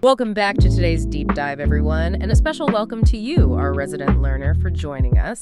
Welcome back to today's deep dive, everyone, and a special welcome to you, our resident learner, for joining us.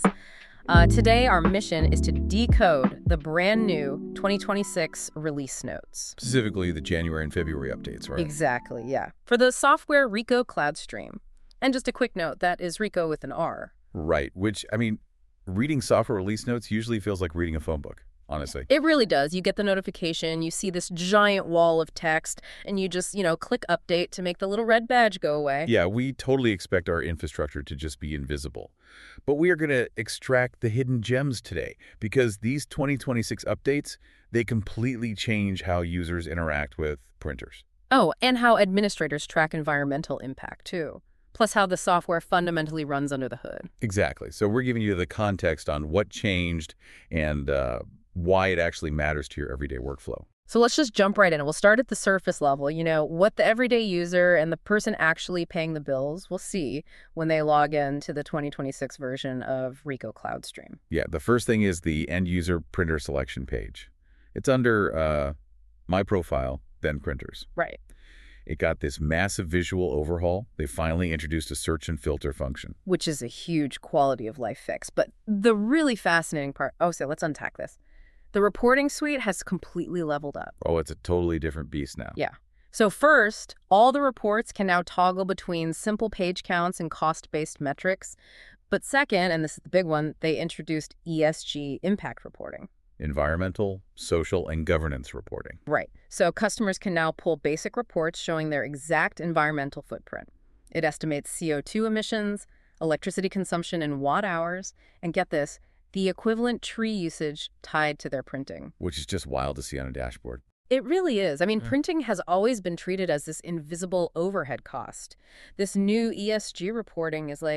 Today, our mission is to decode the brand new 2026 release notes. Specifically, the January and February updates, right? Exactly, yeah. For the software Ricoh CloudStream. And just a quick note, that is Ricoh with an R. Right, which, reading software release notes usually feels like reading a phone book, honestly. It really does. You get the notification, you see this giant wall of text, and you just, click update to make the little red badge go away. Yeah, we totally expect our infrastructure to just be invisible. But we are going to extract the hidden gems today because these 2026 updates, they completely change how users interact with printers. Oh, and how administrators track environmental impact, too. Plus how the software fundamentally runs under the hood. Exactly. So we're giving you the context on what changed and why it actually matters to your everyday workflow. So let's just jump right in. We'll start at the surface level, what the everyday user and the person actually paying the bills will see when they log in to the 2026 version of Ricoh CloudStream. Yeah, the first thing is the end user printer selection page. It's under My Profile, then Printers. Right. It got this massive visual overhaul. They finally introduced a search and filter function. Which is a huge quality of life fix. But the really fascinating part, so let's unpack this. The reporting suite has completely leveled up. Oh, it's a totally different beast now. Yeah. So first, all the reports can now toggle between simple page counts and cost-based metrics. But second, and this is the big one, they introduced ESG impact reporting. Environmental, social, and governance reporting. Right. So customers can now pull basic reports showing their exact environmental footprint. It estimates CO2 emissions, electricity consumption in watt hours, and get this, the equivalent tree usage tied to their printing. Which is just wild to see on a dashboard. It really is. Printing has always been treated as this invisible overhead cost. This new ESG reporting is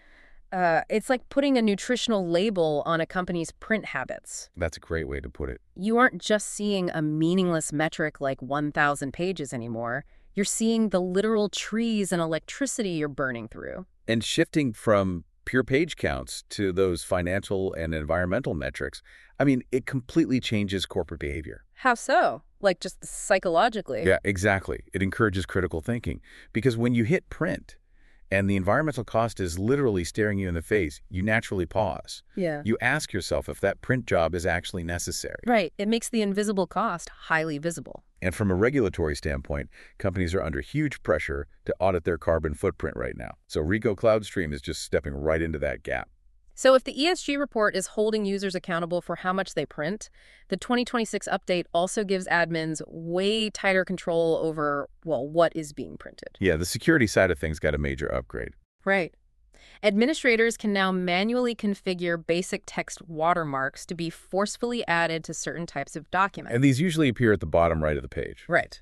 it's like putting a nutritional label on a company's print habits. That's a great way to put it. You aren't just seeing a meaningless metric like 1,000 pages anymore. You're seeing the literal trees and electricity you're burning through. And shifting from pure page counts to those financial and environmental metrics, it completely changes corporate behavior. How so? Like just psychologically? Yeah, exactly. It encourages critical thinking because when you hit print and the environmental cost is literally staring you in the face, you naturally pause. Yeah. You ask yourself if that print job is actually necessary. Right. It makes the invisible cost highly visible. And from a regulatory standpoint, companies are under huge pressure to audit their carbon footprint right now. So Ricoh CloudStream is just stepping right into that gap. So if the ESG report is holding users accountable for how much they print, the 2026 update also gives admins way tighter control over, what is being printed. Yeah, the security side of things got a major upgrade. Right. Administrators can now manually configure basic text watermarks to be forcefully added to certain types of documents. And these usually appear at the bottom right of the page. Right.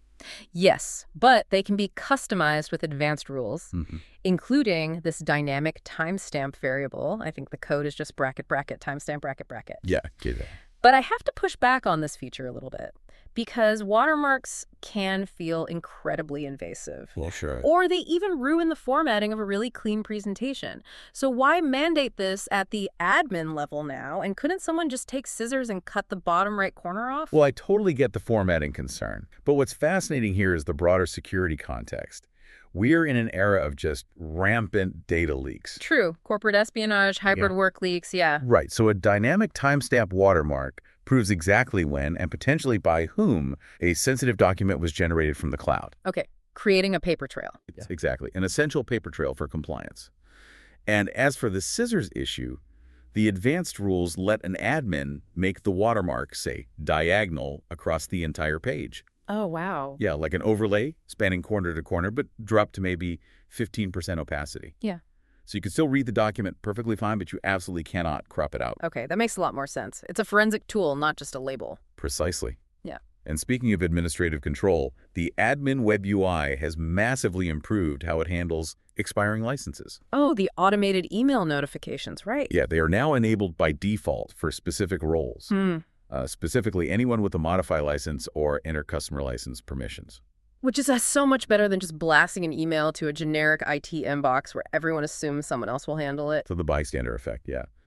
Yes, but they can be customized with advanced rules, including this dynamic timestamp variable. I think the code is just bracket, bracket, timestamp, bracket, bracket. Yeah, get that. But I have to push back on this feature a little bit because watermarks can feel incredibly invasive. Well, sure. Or they even ruin the formatting of a really clean presentation. So why mandate this at the admin level now? And couldn't someone just take scissors and cut the bottom right corner off? Well, I totally get the formatting concern. But what's fascinating here is the broader security context. We're in an era of just rampant data leaks. True. Corporate espionage, hybrid work leaks, yeah. Right. So a dynamic timestamp watermark proves exactly when and potentially by whom a sensitive document was generated from the cloud. Okay. Creating a paper trail. Yes, exactly. An essential paper trail for compliance. And as for the scissors issue, the advanced rules let an admin make the watermark, say, diagonal across the entire page. Oh, wow. Yeah, like an overlay spanning corner to corner, but drop to maybe 15% opacity. Yeah. So you can still read the document perfectly fine, but you absolutely cannot crop it out. Okay, that makes a lot more sense. It's a forensic tool, not just a label. Precisely. Yeah. And speaking of administrative control, the admin web UI has massively improved how it handles expiring licenses. Oh, the automated email notifications, right? Yeah, they are now enabled by default for specific roles. Specifically, anyone with a Modify license or Enter Customer License permissions. Which is so much better than just blasting an email to a generic IT inbox where everyone assumes someone else will handle it. So the bystander effect, yeah.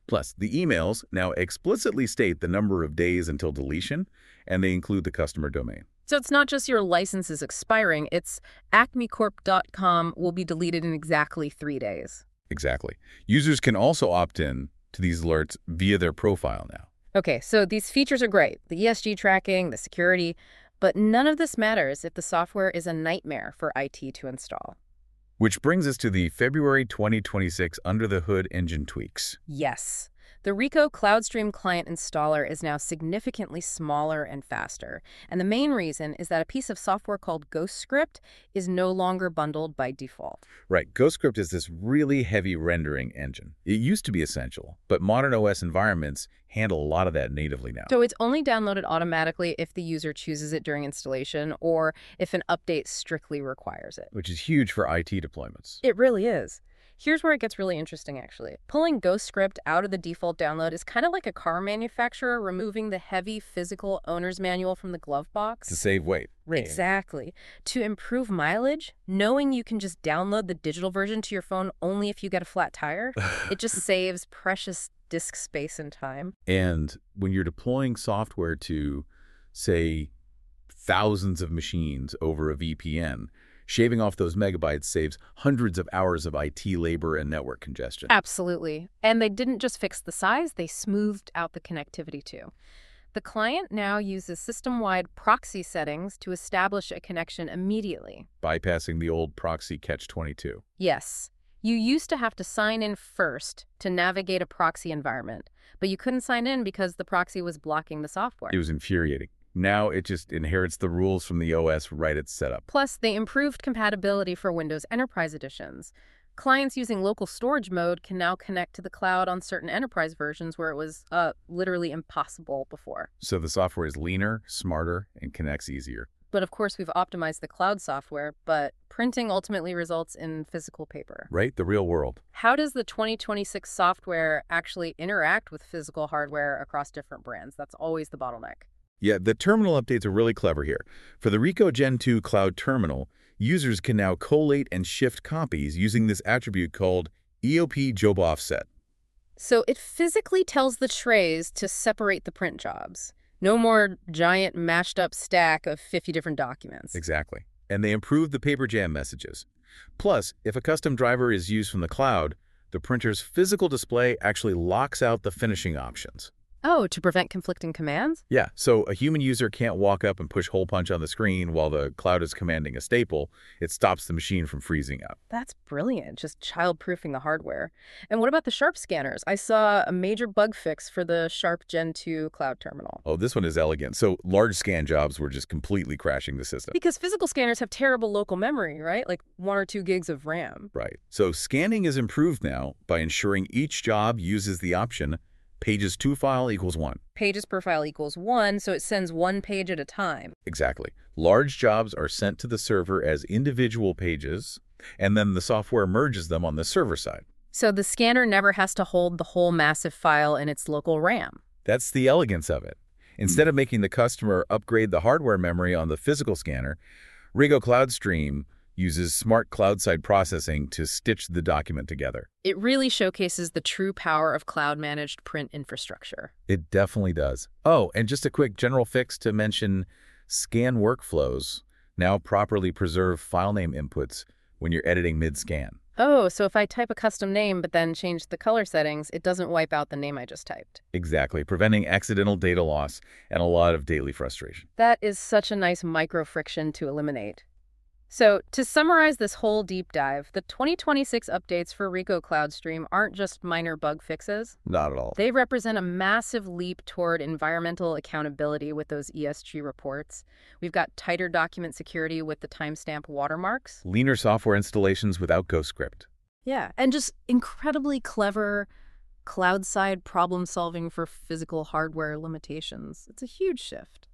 Plus, the emails now explicitly state the number of days until deletion, and they include the customer domain. So it's not just your license is expiring, it's acmecorp.com will be deleted in exactly 3 days. Exactly. Users can also opt in to these alerts via their profile now. Okay, so these features are great, the ESG tracking, the security, but none of this matters if the software is a nightmare for IT to install. Which brings us to the February 2026 under-the-hood engine tweaks. Yes. The Ricoh CloudStream client installer is now significantly smaller and faster, and the main reason is that a piece of software called GhostScript is no longer bundled by default. Right, GhostScript is this really heavy rendering engine. It used to be essential, but modern OS environments handle a lot of that natively now. So it's only downloaded automatically if the user chooses it during installation or if an update strictly requires it. Which is huge for IT deployments. It really is. Here's where it gets really interesting, actually. Pulling GhostScript out of the default download is kind of like a car manufacturer removing the heavy physical owner's manual from the glove box. To save weight. Exactly. To improve mileage, knowing you can just download the digital version to your phone only if you get a flat tire, it just saves precious disk space and time. And when you're deploying software to, say, thousands of machines over a VPN, shaving off those megabytes saves hundreds of hours of IT labor and network congestion. Absolutely. And they didn't just fix the size, they smoothed out the connectivity too. The client now uses system-wide proxy settings to establish a connection immediately. Bypassing the old proxy catch-22. Yes. You used to have to sign in first to navigate a proxy environment, but you couldn't sign in because the proxy was blocking the software. It was infuriating. Now it just inherits the rules from the OS right at setup. Plus, they improved compatibility for Windows Enterprise editions. Clients using local storage mode can now connect to the cloud on certain enterprise versions where it was literally impossible before. So the software is leaner, smarter, and connects easier. But of course, we've optimized the cloud software, but printing ultimately results in physical paper. Right? The real world. How does the 2026 software actually interact with physical hardware across different brands? That's always the bottleneck. Yeah, the terminal updates are really clever here. For the Ricoh Gen 2 Cloud Terminal, users can now collate and shift copies using this attribute called EOP Job Offset. So it physically tells the trays to separate the print jobs. No more giant mashed up stack of 50 different documents. Exactly. And they improve the paper jam messages. Plus, if a custom driver is used from the cloud, the printer's physical display actually locks out the finishing options. Oh, to prevent conflicting commands? Yeah, so a human user can't walk up and push hole punch on the screen while the cloud is commanding a staple. It stops the machine from freezing up. That's brilliant, just child-proofing the hardware. And what about the Sharp scanners? I saw a major bug fix for the Sharp Gen 2 Cloud Terminal. Oh, this one is elegant. So large scan jobs were just completely crashing the system. Because physical scanners have terrible local memory, right? Like 1 or 2 gigs of RAM. Right. So scanning is improved now by ensuring each job uses the option pages to file equals 1. Pages per file equals 1, so it sends 1 page at a time. Exactly. Large jobs are sent to the server as individual pages, and then the software merges them on the server side. So the scanner never has to hold the whole massive file in its local RAM. That's the elegance of it. Instead of making the customer upgrade the hardware memory on the physical scanner, Ricoh CloudStream uses smart cloud-side processing to stitch the document together. It really showcases the true power of cloud-managed print infrastructure. It definitely does. Oh, and just a quick general fix to mention, scan workflows now properly preserve file name inputs when you're editing mid-scan. Oh, so if I type a custom name but then change the color settings, it doesn't wipe out the name I just typed. Exactly, preventing accidental data loss and a lot of daily frustration. That is such a nice micro-friction to eliminate. So, to summarize this whole deep dive, the 2026 updates for Ricoh CloudStream aren't just minor bug fixes. Not at all. They represent a massive leap toward environmental accountability with those ESG reports. We've got tighter document security with the timestamp watermarks. Leaner software installations without GhostScript. Yeah, and just incredibly clever cloud-side problem-solving for physical hardware limitations. It's a huge shift.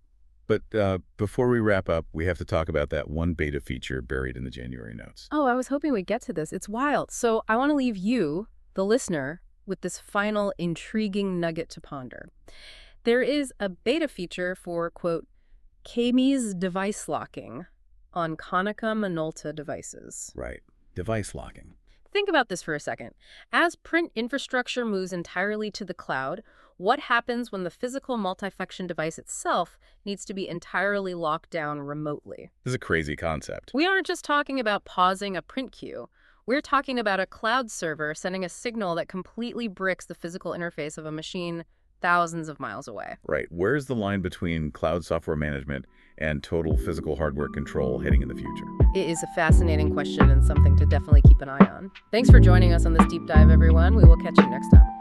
But before we wrap up, we have to talk about that one beta feature buried in the January notes. Oh, I was hoping we'd get to this. It's wild. So I want to leave you, the listener, with this final intriguing nugget to ponder. There is a beta feature for, quote, KMES device locking on Konica Minolta devices. Right. Device locking. Think about this for a second. As print infrastructure moves entirely to the cloud, what happens when the physical multifunction device itself needs to be entirely locked down remotely? This is a crazy concept. We aren't just talking about pausing a print queue. We're talking about a cloud server sending a signal that completely bricks the physical interface of a machine thousands of miles away. Right. Where's the line between cloud software management and total physical hardware control heading in the future? It is a fascinating question and something to definitely keep an eye on. Thanks for joining us on this deep dive, everyone. We will catch you next time.